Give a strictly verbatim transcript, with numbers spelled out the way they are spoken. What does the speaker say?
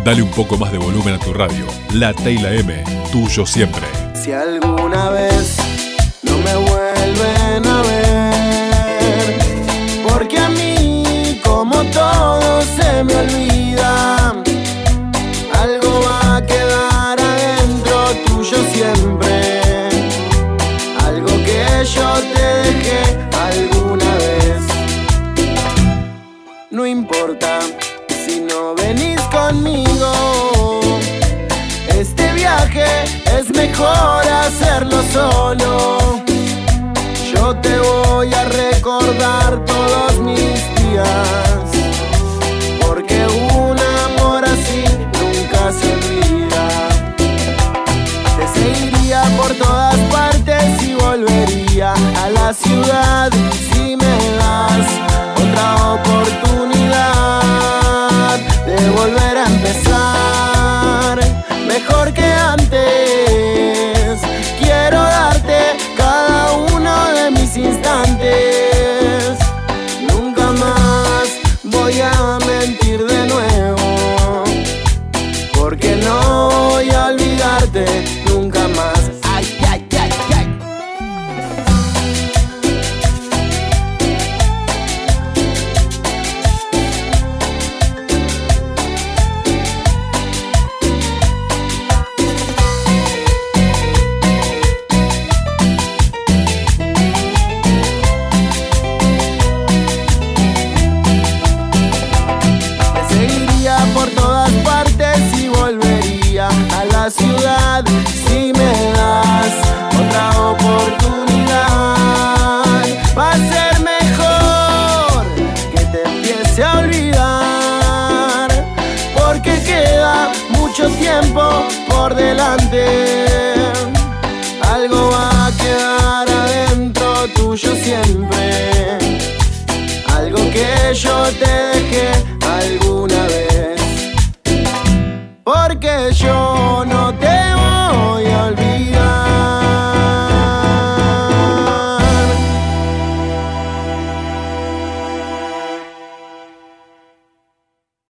Dale un poco más de volumen a tu radio. La T y la M, tuyo siempre. Si alguna vez no me vuelven a ver, porque a mí, como todo se me olvida, algo va a quedar adentro tuyo siempre, algo que yo te dejé alguna vez. No importa si no venís conmigo, este viaje es mejor hacerlo solo. Yo te voy a recordar todos mis días, porque un amor así nunca se olvida. Te seguiría por todas partes y volvería a la ciudad si me das otra oportunidad de volver a empezar mejor que antes. Quiero darte cada uno de mis instantes. Nunca más voy a mentir de nuevo, porque no voy a olvidarte nunca más. Ay, ay, ay, ay. Por todas partes y volvería a la ciudad si me das otra oportunidad. Va a ser mejor que te empiece a olvidar, porque queda mucho tiempo por delante. Algo va a quedar adentro tuyo siempre, algo que yo te dejé alguna vez. Porque yo